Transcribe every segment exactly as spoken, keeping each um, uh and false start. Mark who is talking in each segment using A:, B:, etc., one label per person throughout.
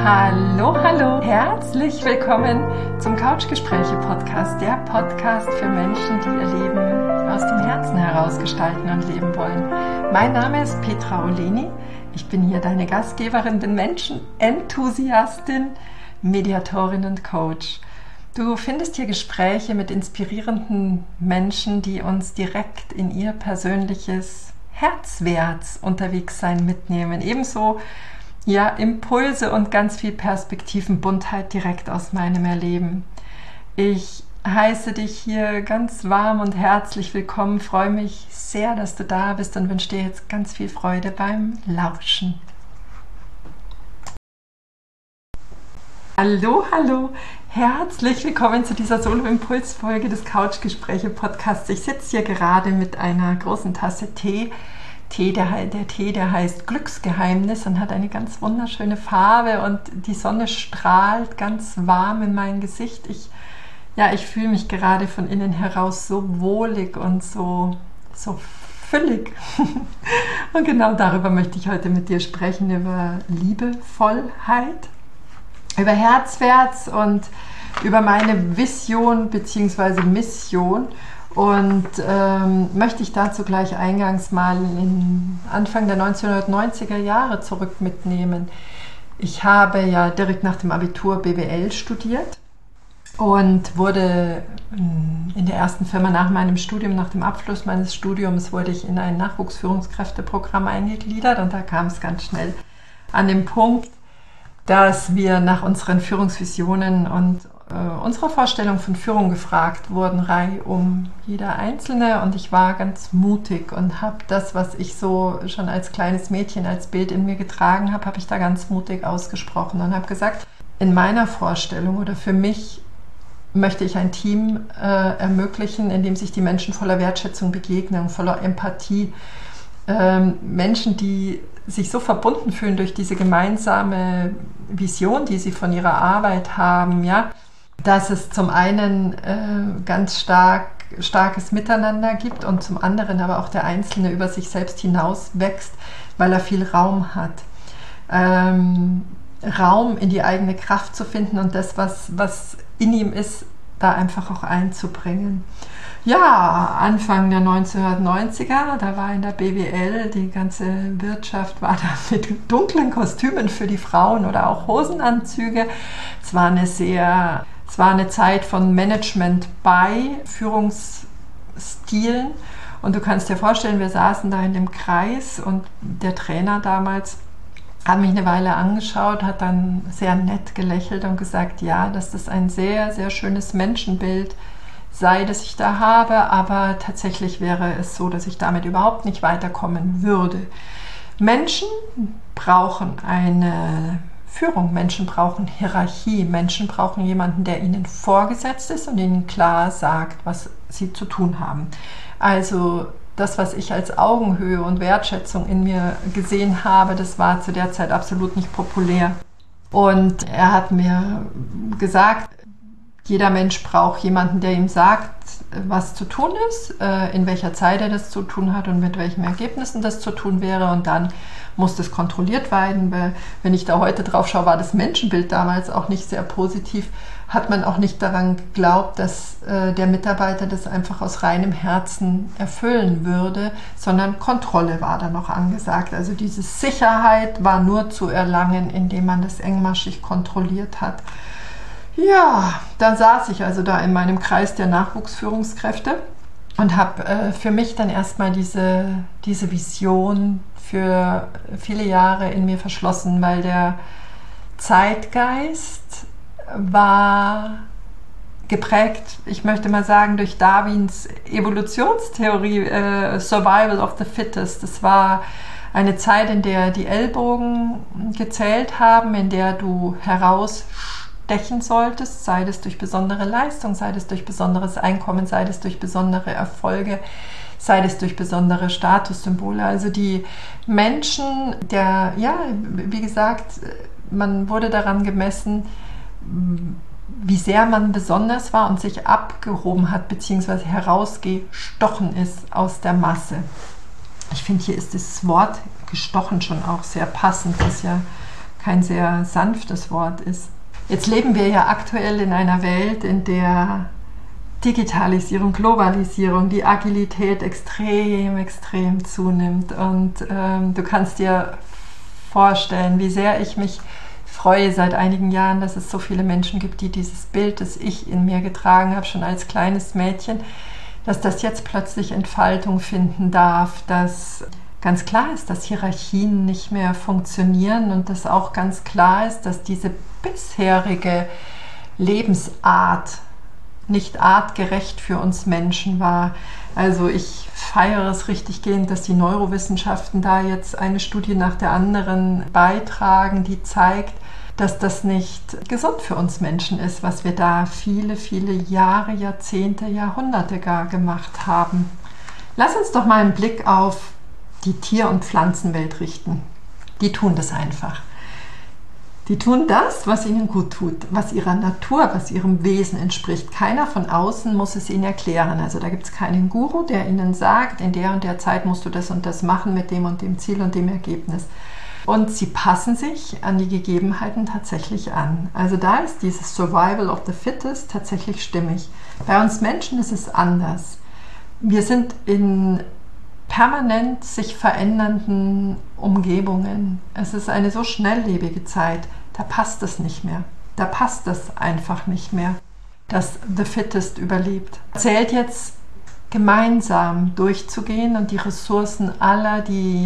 A: Hallo, hallo, herzlich willkommen zum Couchgespräche-Podcast, der Podcast für Menschen, die ihr Leben aus dem Herzen heraus gestalten und leben wollen. Mein Name ist Petra Oleni, ich bin hier deine Gastgeberin, bin Menschenenthusiastin, Mediatorin und Coach. Du findest hier Gespräche mit inspirierenden Menschen, die uns direkt in ihr persönliches Herzwärts unterwegs sein mitnehmen. Ebenso ja, Impulse und ganz viel Perspektivenbuntheit direkt aus meinem Erleben. Ich heiße dich hier ganz warm und herzlich willkommen, freue mich sehr, dass du da bist und wünsche dir jetzt ganz viel Freude beim Lauschen. Hallo, hallo, herzlich willkommen zu dieser Solo-Impuls-Folge des Couchgespräche-Podcasts. Ich sitze hier gerade mit einer großen Tasse Tee. Tee der, der Tee, der heißt Glücksgeheimnis und hat eine ganz wunderschöne Farbe und die Sonne strahlt ganz warm in mein Gesicht. Ich, ja, ich fühle mich gerade von innen heraus so wohlig und so, so füllig. Und genau darüber möchte ich heute mit dir sprechen, über Liebevollheit, über Herzwärts und über meine Vision bzw. Mission. Und ähm, möchte ich dazu gleich eingangs mal in Anfang der neunzehnhundertneunziger Jahre zurück mitnehmen. Ich habe ja direkt nach dem Abitur B W L studiert und wurde in der ersten Firma nach meinem Studium, nach dem Abschluss meines Studiums, wurde ich in ein Nachwuchsführungskräfteprogramm eingegliedert und da kam es ganz schnell an den Punkt, dass wir nach unseren Führungsvisionen und äh, unserer Vorstellung von Führung gefragt wurden, reihum jeder Einzelne. Und ich war ganz mutig und habe das, was ich so schon als kleines Mädchen als Bild in mir getragen habe, habe ich da ganz mutig ausgesprochen und habe gesagt, in meiner Vorstellung oder für mich möchte ich ein Team äh, ermöglichen, in dem sich die Menschen voller Wertschätzung begegnen, voller Empathie. Ähm, Menschen, die sich so verbunden fühlen durch diese gemeinsame Vision, die sie von ihrer Arbeit haben, ja, dass es zum einen äh, ganz stark, starkes Miteinander gibt und zum anderen aber auch der Einzelne über sich selbst hinaus wächst, weil er viel Raum hat. Ähm, Raum in die eigene Kraft zu finden und das, was, was in ihm ist, da einfach auch einzubringen. Ja, Anfang der neunzehnhundertneunziger, da war in der B W L, die ganze Wirtschaft war da mit dunklen Kostümen für die Frauen oder auch Hosenanzüge. Es war eine sehr, es war eine Zeit von Management bei Führungsstilen. Und du kannst dir vorstellen, wir saßen da in dem Kreis und der Trainer damals hat mich eine Weile angeschaut, hat dann sehr nett gelächelt und gesagt, ja, dass das ein sehr, sehr schönes Menschenbild sei, das ich da habe, aber tatsächlich wäre es so, dass ich damit überhaupt nicht weiterkommen würde. Menschen brauchen eine Führung, Menschen brauchen Hierarchie, Menschen brauchen jemanden, der ihnen vorgesetzt ist und ihnen klar sagt, was sie zu tun haben. Also das, was ich als Augenhöhe und Wertschätzung in mir gesehen habe, das war zu der Zeit absolut nicht populär. Und er hat mir gesagt, jeder Mensch braucht jemanden, der ihm sagt, was zu tun ist, in welcher Zeit er das zu tun hat und mit welchen Ergebnissen das zu tun wäre. Und dann muss das kontrolliert werden. Weil, wenn ich da heute drauf schaue, war das Menschenbild damals auch nicht sehr positiv. Hat man auch nicht daran geglaubt, dass der Mitarbeiter das einfach aus reinem Herzen erfüllen würde, sondern Kontrolle war da noch angesagt. Also diese Sicherheit war nur zu erlangen, indem man das engmaschig kontrolliert hat. Ja, dann saß ich also da in meinem Kreis der Nachwuchsführungskräfte und habe äh, für mich dann erstmal diese, diese Vision für viele Jahre in mir verschlossen, weil der Zeitgeist war geprägt, ich möchte mal sagen, durch Darwins Evolutionstheorie, äh, Survival of the Fittest. Das war eine Zeit, in der die Ellbogen gezählt haben, in der du heraus stechen solltest, sei es durch besondere Leistung, sei es durch besonderes Einkommen, sei es durch besondere Erfolge, sei es durch besondere Statussymbole. Also die Menschen, der, ja, wie gesagt, man wurde daran gemessen, wie sehr man besonders war und sich abgehoben hat, beziehungsweise herausgestochen ist aus der Masse. Ich finde, hier ist das Wort gestochen schon auch sehr passend, das ja kein sehr sanftes Wort ist. Jetzt leben wir ja aktuell in einer Welt, in der Digitalisierung, Globalisierung, die Agilität extrem, extrem zunimmt. Und ähm, du kannst dir vorstellen, wie sehr ich mich freue seit einigen Jahren, dass es so viele Menschen gibt, die dieses Bild, das ich in mir getragen habe, schon als kleines Mädchen, dass das jetzt plötzlich Entfaltung finden darf, dass ganz klar ist, dass Hierarchien nicht mehr funktionieren und dass auch ganz klar ist, dass diese bisherige Lebensart nicht artgerecht für uns Menschen war. Also ich feiere es richtig gehend, dass die Neurowissenschaften da jetzt eine Studie nach der anderen beitragen, die zeigt, dass das nicht gesund für uns Menschen ist, was wir da viele, viele Jahre, Jahrzehnte, Jahrhunderte gar gemacht haben. Lass uns doch mal einen Blick auf die Tier- und Pflanzenwelt richten. Die tun das einfach. Die tun das, was ihnen gut tut, was ihrer Natur, was ihrem Wesen entspricht. Keiner von außen muss es ihnen erklären. Also da gibt es keinen Guru, der ihnen sagt, in der und der Zeit musst du das und das machen mit dem und dem Ziel und dem Ergebnis. Und sie passen sich an die Gegebenheiten tatsächlich an. Also da ist dieses Survival of the Fittest tatsächlich stimmig. Bei uns Menschen ist es anders. Wir sind in permanent sich verändernden Umgebungen. Es ist eine so schnelllebige Zeit, da passt es nicht mehr. Da passt es einfach nicht mehr, dass the Fittest überlebt. Zählt jetzt gemeinsam durchzugehen und die Ressourcen aller, die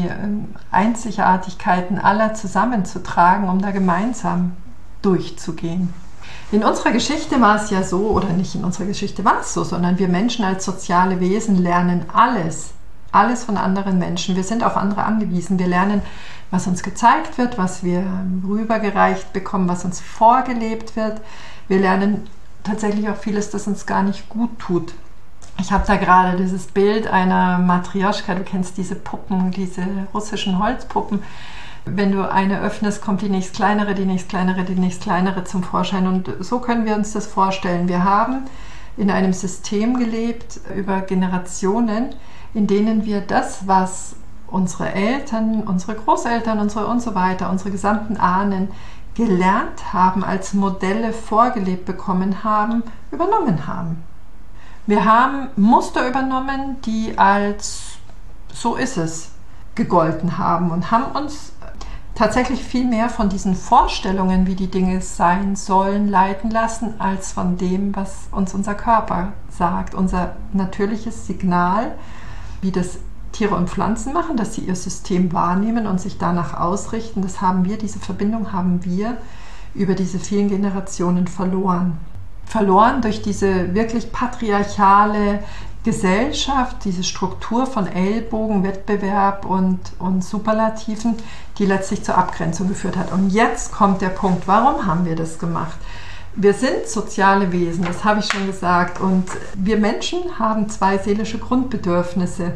A: Einzigartigkeiten aller zusammenzutragen, um da gemeinsam durchzugehen. In unserer Geschichte war es ja so, oder nicht in unserer Geschichte war es so, sondern wir Menschen als soziale Wesen lernen alles, alles von anderen Menschen. Wir sind auf andere angewiesen. Wir lernen, was uns gezeigt wird, was wir rübergereicht bekommen, was uns vorgelebt wird. Wir lernen tatsächlich auch vieles, das uns gar nicht gut tut. Ich habe da gerade dieses Bild einer Matrioschka, du kennst diese Puppen, diese russischen Holzpuppen. Wenn du eine öffnest, kommt die nächst kleinere, die nächst kleinere, die nächst kleinere zum Vorschein. Und so können wir uns das vorstellen. Wir haben in einem System gelebt über Generationen, in denen wir das, was unsere Eltern, unsere Großeltern, unsere und so weiter, unsere gesamten Ahnen gelernt haben, als Modelle vorgelebt bekommen haben, übernommen haben. Wir haben Muster übernommen, die als so ist es gegolten haben und haben uns tatsächlich viel mehr von diesen Vorstellungen, wie die Dinge sein sollen, leiten lassen, als von dem, was uns unser Körper sagt. Unser natürliches Signal, wie das Tiere und Pflanzen machen, dass sie ihr System wahrnehmen und sich danach ausrichten, das haben wir, diese Verbindung haben wir über diese vielen Generationen verloren. Verloren durch diese wirklich patriarchale Gesellschaft, diese Struktur von Ellbogen, Wettbewerb und, und Superlativen, die letztlich zur Abgrenzung geführt hat. Und jetzt kommt der Punkt, warum haben wir das gemacht? Wir sind soziale Wesen, das habe ich schon gesagt, und wir Menschen haben zwei seelische Grundbedürfnisse,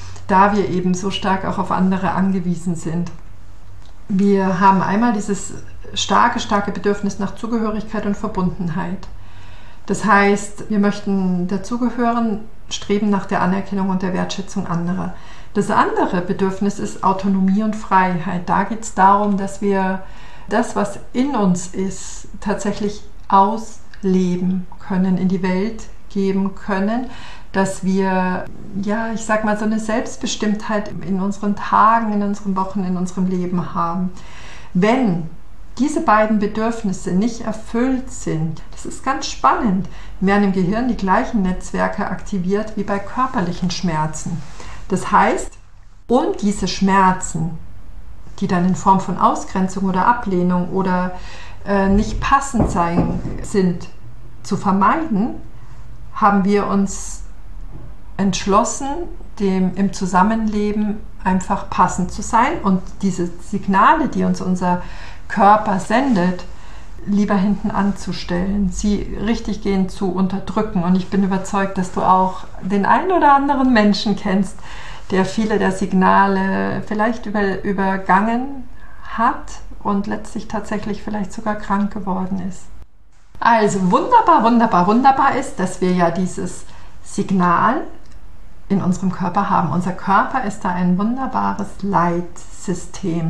A: da wir eben so stark auch auf andere angewiesen sind. Wir haben einmal dieses starke, starke Bedürfnis nach Zugehörigkeit und Verbundenheit. Das heißt, wir möchten dazugehören, streben nach der Anerkennung und der Wertschätzung anderer. Das andere Bedürfnis ist Autonomie und Freiheit. Da geht es darum, dass wir das, was in uns ist, tatsächlich ausleben können, in die Welt geben können, dass wir, ja, ich sag mal, so eine Selbstbestimmtheit in unseren Tagen, in unseren Wochen, in unserem Leben haben. Wenn diese beiden Bedürfnisse nicht erfüllt sind, das ist ganz spannend, werden im Gehirn die gleichen Netzwerke aktiviert wie bei körperlichen Schmerzen. Das heißt, um diese Schmerzen, die dann in Form von Ausgrenzung oder Ablehnung oder äh, nicht passend sein sind, zu vermeiden, haben wir uns entschlossen, dem im Zusammenleben einfach passend zu sein und diese Signale, die uns unser Körper sendet, lieber hinten anzustellen, sie richtig gehend zu unterdrücken. Und ich bin überzeugt, dass du auch den einen oder anderen Menschen kennst, der viele der Signale vielleicht über, übergangen hat und letztlich tatsächlich vielleicht sogar krank geworden ist. Also wunderbar, wunderbar, wunderbar ist, dass wir ja dieses Signal in unserem Körper haben. Unser Körper ist da ein wunderbares Leitsystem.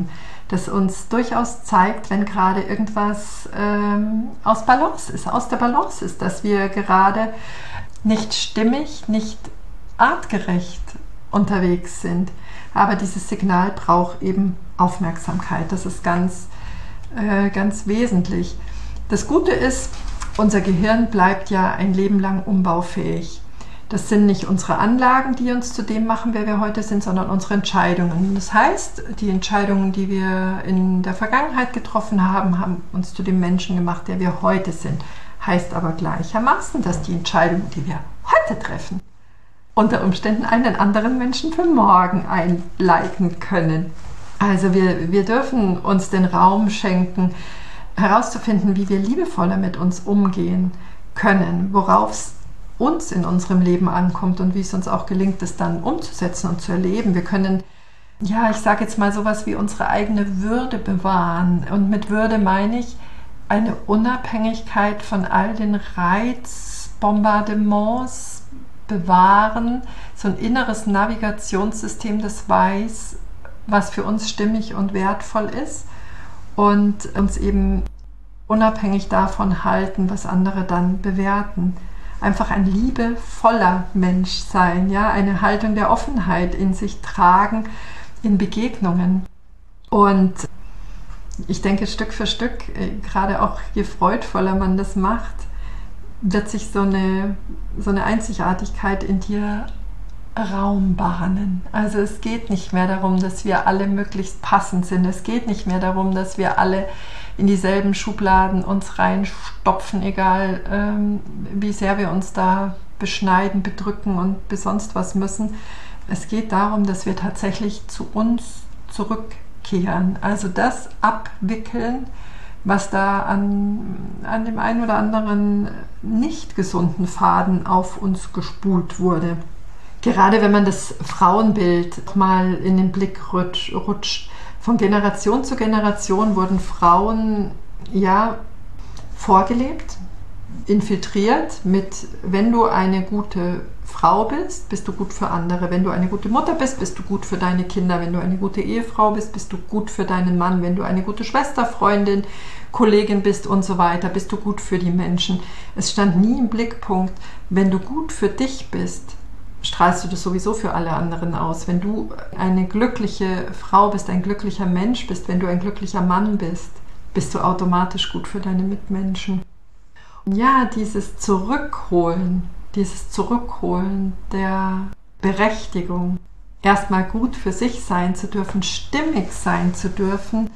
A: das uns durchaus zeigt, wenn gerade irgendwas ähm, aus Balance ist, aus der Balance ist, dass wir gerade nicht stimmig, nicht artgerecht unterwegs sind. Aber dieses Signal braucht eben Aufmerksamkeit. Das ist ganz, äh, ganz wesentlich. Das Gute ist, unser Gehirn bleibt ja ein Leben lang umbaufähig. Das sind nicht unsere Anlagen, die uns zu dem machen, wer wir heute sind, sondern unsere Entscheidungen. Das heißt, die Entscheidungen, die wir in der Vergangenheit getroffen haben, haben uns zu dem Menschen gemacht, der wir heute sind. Heißt aber gleichermaßen, dass die Entscheidungen, die wir heute treffen, unter Umständen einen anderen Menschen für morgen einleiten können. Also wir, wir dürfen uns den Raum schenken, herauszufinden, wie wir liebevoller mit uns umgehen können, worauf es uns in unserem Leben ankommt und wie es uns auch gelingt, es dann umzusetzen und zu erleben. Wir können, ja, ich sage jetzt mal sowas wie unsere eigene Würde bewahren. Und mit Würde meine ich eine Unabhängigkeit von all den Reizbombardements bewahren, so ein inneres Navigationssystem, das weiß, was für uns stimmig und wertvoll ist und uns eben unabhängig davon halten, was andere dann bewerten. Einfach ein liebevoller Mensch sein, ja, eine Haltung der Offenheit in sich tragen in Begegnungen. Und ich denke, Stück für Stück, gerade auch je freudvoller man das macht, wird sich so eine, so eine Einzigartigkeit in dir Raum bahnen. Also es geht nicht mehr darum, dass wir alle möglichst passend sind. Es geht nicht mehr darum, dass wir alle in dieselben Schubladen uns reinstopfen, egal ähm, wie sehr wir uns da beschneiden, bedrücken und sonst was müssen. Es geht darum, dass wir tatsächlich zu uns zurückkehren. Also das abwickeln, was da an, an dem einen oder anderen nicht gesunden Faden auf uns gespult wurde. Gerade wenn man das Frauenbild mal in den Blick rutscht, rutscht von Generation zu Generation wurden Frauen ja vorgelebt, infiltriert mit, wenn du eine gute Frau bist, bist du gut für andere. Wenn du eine gute Mutter bist, bist du gut für deine Kinder. Wenn du eine gute Ehefrau bist, bist du gut für deinen Mann. Wenn du eine gute Schwester, Freundin, Kollegin bist und so weiter, bist du gut für die Menschen. Es stand nie im Blickpunkt, wenn du gut für dich bist, strahlst du das sowieso für alle anderen aus. Wenn du eine glückliche Frau bist, ein glücklicher Mensch bist, wenn du ein glücklicher Mann bist, bist du automatisch gut für deine Mitmenschen. Und ja, dieses Zurückholen, dieses Zurückholen der Berechtigung, erstmal gut für sich sein zu dürfen, stimmig sein zu dürfen,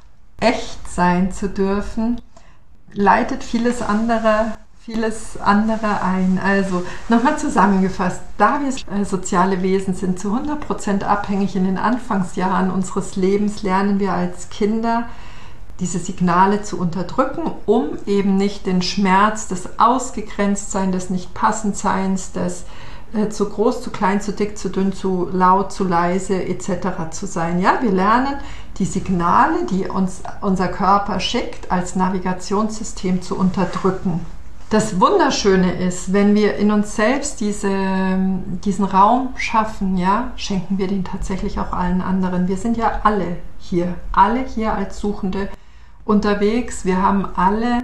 A: echt sein zu dürfen, leitet vieles andere vieles andere ein. Also nochmal zusammengefasst, da wir soziale Wesen sind, zu hundert Prozent abhängig in den Anfangsjahren unseres Lebens, lernen wir als Kinder, diese Signale zu unterdrücken, um eben nicht den Schmerz des Ausgegrenztseins, des Nicht-Passendseins, des äh, zu groß, zu klein, zu dick, zu dünn, zu laut, zu leise et cetera zu sein. Ja, wir lernen die Signale, die uns unser Körper schickt, als Navigationssystem zu unterdrücken. Das Wunderschöne ist, wenn wir in uns selbst diese, diesen Raum schaffen, ja, schenken wir den tatsächlich auch allen anderen. Wir sind ja alle hier, alle hier als Suchende unterwegs. Wir haben alle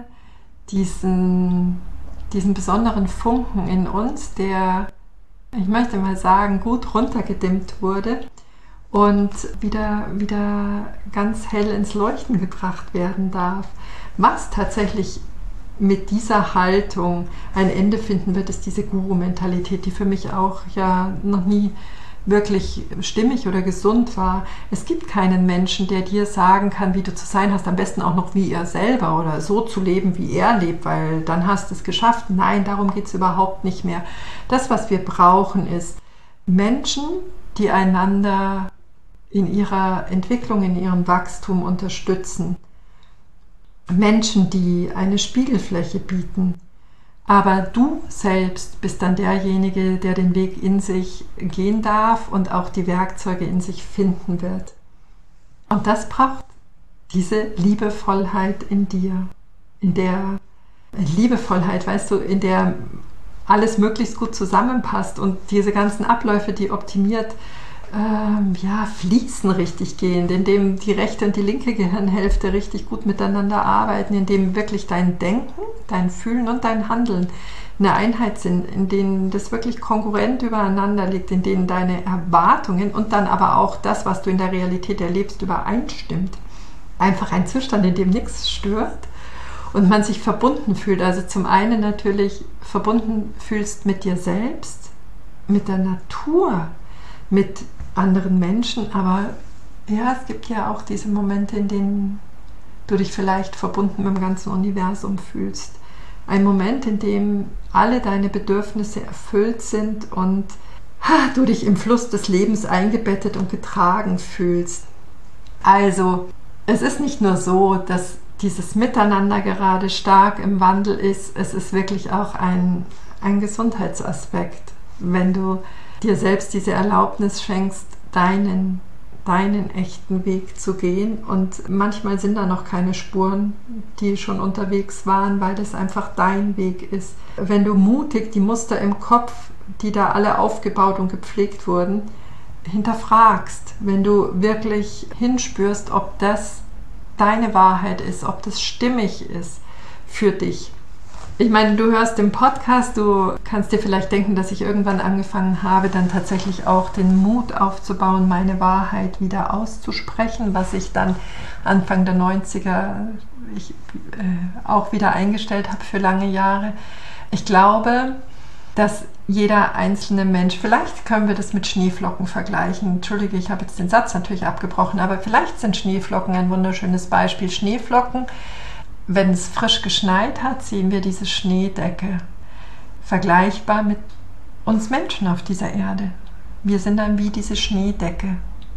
A: diesen, diesen besonderen Funken in uns, der, ich möchte mal sagen, gut runtergedimmt wurde und wieder, wieder ganz hell ins Leuchten gebracht werden darf. Was tatsächlich mit dieser Haltung ein Ende finden wird, ist diese Guru-Mentalität, die für mich auch ja noch nie wirklich stimmig oder gesund war. Es gibt keinen Menschen, der dir sagen kann, wie du zu sein hast, am besten auch noch wie er selber oder so zu leben, wie er lebt, weil dann hast du es geschafft. Nein, darum geht es überhaupt nicht mehr. Das, was wir brauchen, ist Menschen, die einander in ihrer Entwicklung, in ihrem Wachstum unterstützen. Menschen, die eine Spiegelfläche bieten. Aber du selbst bist dann derjenige, der den Weg in sich gehen darf und auch die Werkzeuge in sich finden wird. Und das braucht diese Liebevollheit in dir. In der Liebevollheit, weißt du, in der alles möglichst gut zusammenpasst und diese ganzen Abläufe, die optimiert ähm, ja, Fließen richtig gehen, in dem die rechte und die linke Gehirnhälfte richtig gut miteinander arbeiten, in dem wirklich dein Denken, dein Fühlen und dein Handeln eine Einheit sind, in denen das wirklich kongruent übereinander liegt, in denen deine Erwartungen und dann aber auch das, was du in der Realität erlebst, übereinstimmt. Einfach ein Zustand, in dem nichts stört und man sich verbunden fühlt. Also zum einen natürlich verbunden fühlst mit dir selbst, mit der Natur, mit anderen Menschen, aber ja, es gibt ja auch diese Momente, in denen du dich vielleicht verbunden mit dem ganzen Universum fühlst. Ein Moment, in dem alle deine Bedürfnisse erfüllt sind und ha, du dich im Fluss des Lebens eingebettet und getragen fühlst. Also, es ist nicht nur so, dass dieses Miteinander gerade stark im Wandel ist, es ist wirklich auch ein, ein Gesundheitsaspekt, wenn du dir selbst diese Erlaubnis schenkst, deinen deinen echten Weg zu gehen, und manchmal sind da noch keine Spuren, die schon unterwegs waren, weil das einfach dein Weg ist. Wenn du mutig die Muster im Kopf, die da alle aufgebaut und gepflegt wurden, hinterfragst, wenn du wirklich hinspürst, ob das deine Wahrheit ist, ob das stimmig ist für dich. Ich meine, du hörst den Podcast, du kannst dir vielleicht denken, dass ich irgendwann angefangen habe, dann tatsächlich auch den Mut aufzubauen, meine Wahrheit wieder auszusprechen, was ich dann Anfang der neunziger ich, äh, auch wieder eingestellt habe für lange Jahre. Ich glaube, dass jeder einzelne Mensch, vielleicht können wir das mit Schneeflocken vergleichen. Entschuldige, ich habe jetzt den Satz natürlich abgebrochen, aber vielleicht sind Schneeflocken ein wunderschönes Beispiel. Schneeflocken, wenn es frisch geschneit hat, sehen wir diese Schneedecke. Vergleichbar mit uns Menschen auf dieser Erde. Wir sind dann wie diese Schneedecke.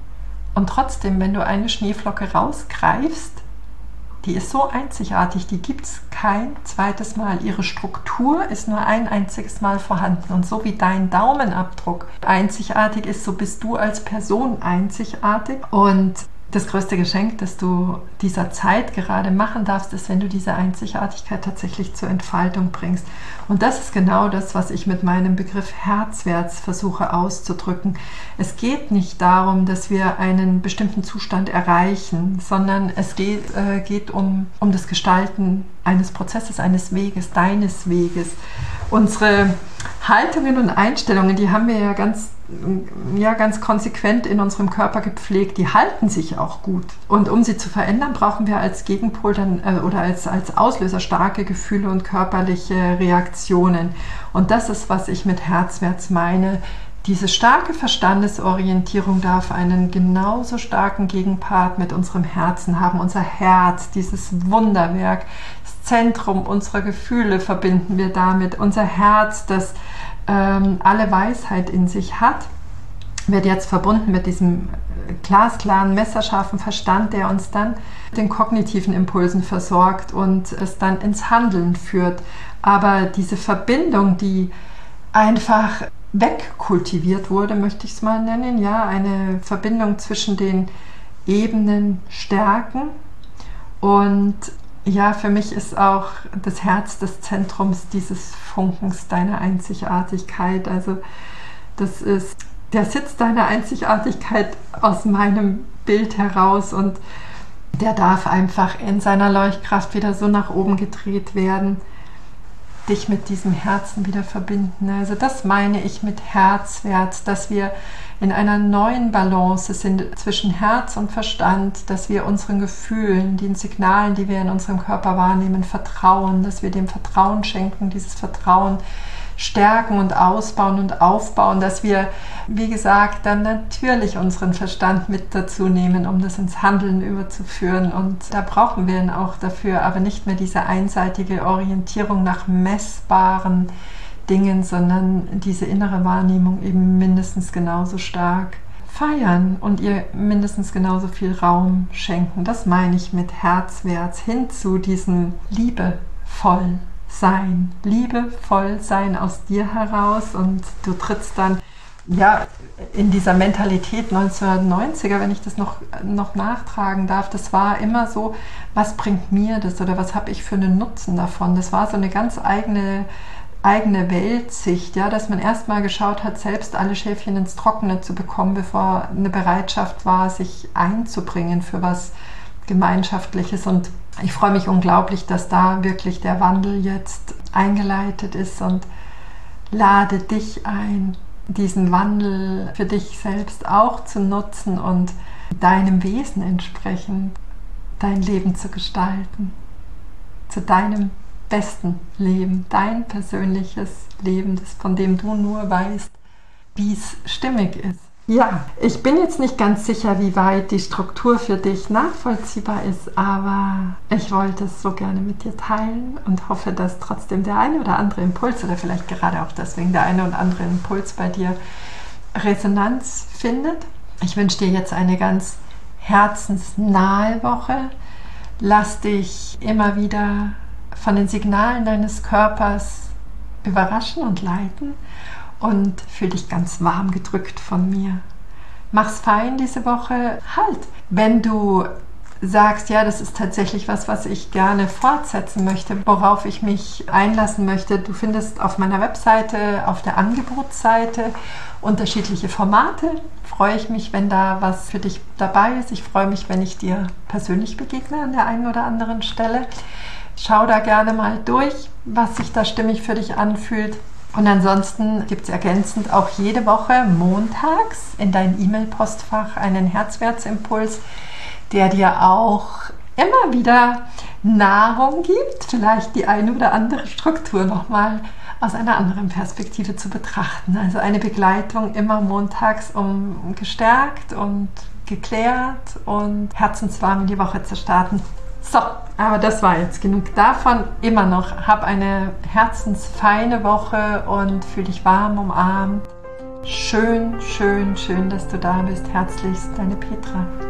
A: Und trotzdem, wenn du eine Schneeflocke rausgreifst, die ist so einzigartig, die gibt es kein zweites Mal. Ihre Struktur ist nur ein einziges Mal vorhanden. Und so wie dein Daumenabdruck einzigartig ist, so bist du als Person einzigartig. Und das größte Geschenk, das du dieser Zeit gerade machen darfst, ist, wenn du diese Einzigartigkeit tatsächlich zur Entfaltung bringst. Und das ist genau das, was ich mit meinem Begriff Herzwärts versuche auszudrücken. Es geht nicht darum, dass wir einen bestimmten Zustand erreichen, sondern es geht, äh, geht um, um das Gestalten eines Prozesses, eines Weges, deines Weges. Unsere Haltungen und Einstellungen, die haben wir ja ganz ja, ganz konsequent in unserem Körper gepflegt, die halten sich auch gut. Und um sie zu verändern, brauchen wir als Gegenpol dann äh, oder als, als Auslöser starke Gefühle und körperliche Reaktionen. Und das ist, was ich mit Herzwärts meine. Diese starke Verstandesorientierung darf einen genauso starken Gegenpart mit unserem Herzen haben. Unser Herz, dieses Wunderwerk, das Zentrum unserer Gefühle verbinden wir damit. Unser Herz, das ähm, alle Weisheit in sich hat, wird jetzt verbunden mit diesem glasklaren, messerscharfen Verstand, der uns dann mit den kognitiven Impulsen versorgt und es dann ins Handeln führt. Aber diese Verbindung, die einfach wegkultiviert wurde, möchte ich es mal nennen, ja, eine Verbindung zwischen den Ebenen stärken. Und ja, für mich ist auch das Herz des Zentrums dieses Funkens deiner Einzigartigkeit. Also das ist der Sitz deiner Einzigartigkeit aus meinem Bild heraus, und der darf einfach in seiner Leuchtkraft wieder so nach oben gedreht werden, dich mit diesem Herzen wieder verbinden. Also das meine ich mit Herzwärts, dass wir in einer neuen Balance sind zwischen Herz und Verstand, dass wir unseren Gefühlen, den Signalen, die wir in unserem Körper wahrnehmen, vertrauen, dass wir dem Vertrauen schenken, dieses Vertrauen stärken und ausbauen und aufbauen, dass wir, wie gesagt, dann natürlich unseren Verstand mit dazu nehmen, um das ins Handeln überzuführen. Und da brauchen wir ihn auch dafür, aber nicht mehr diese einseitige Orientierung nach messbaren Dingen, sondern diese innere Wahrnehmung eben mindestens genauso stark feiern und ihr mindestens genauso viel Raum schenken. Das meine ich mit Herzwärts, hin zu diesem liebevoll sein, liebevoll sein aus dir heraus, und du trittst dann ja in dieser Mentalität neunzehnhundertneunziger, wenn ich das noch, noch nachtragen darf, das war immer so, was bringt mir das oder was habe ich für einen Nutzen davon? Das war so eine ganz eigene eigene Weltsicht, ja, dass man erstmal geschaut hat, selbst alle Schäfchen ins Trockene zu bekommen, bevor eine Bereitschaft war, sich einzubringen für was Gemeinschaftliches. Und ich freue mich unglaublich, dass da wirklich der Wandel jetzt eingeleitet ist und lade dich ein, diesen Wandel für dich selbst auch zu nutzen und deinem Wesen entsprechend dein Leben zu gestalten, zu deinem besten Leben, dein persönliches Leben, das, von dem du nur weißt, wie es stimmig ist. Ja, ich bin jetzt nicht ganz sicher, wie weit die Struktur für dich nachvollziehbar ist, aber ich wollte es so gerne mit dir teilen und hoffe, dass trotzdem der eine oder andere Impuls oder vielleicht gerade auch deswegen der eine oder andere Impuls bei dir Resonanz findet. Ich wünsche dir jetzt eine ganz herzensnahe Woche. Lass dich immer wieder von den Signalen deines Körpers überraschen und leiten und fühl dich ganz warm gedrückt von mir. Mach's fein diese Woche. Halt! Wenn du sagst, ja, das ist tatsächlich was, was ich gerne fortsetzen möchte, worauf ich mich einlassen möchte, du findest auf meiner Webseite, auf der Angebotsseite unterschiedliche Formate. Freue ich mich, wenn da was für dich dabei ist. Ich freue mich, wenn ich dir persönlich begegne an der einen oder anderen Stelle. Schau da gerne mal durch, was sich da stimmig für dich anfühlt. Und ansonsten gibt es ergänzend auch jede Woche montags in dein E-Mail-Postfach einen Herzwertsimpuls, der dir auch immer wieder Nahrung gibt, vielleicht die eine oder andere Struktur nochmal aus einer anderen Perspektive zu betrachten. Also eine Begleitung immer montags, um gestärkt und geklärt und herzenswarm in die Woche zu starten. So, aber das war jetzt genug davon. Immer noch, hab eine herzensfeine Woche und fühl dich warm umarmt. Schön, schön, schön, dass du da bist. Herzlichst, deine Petra.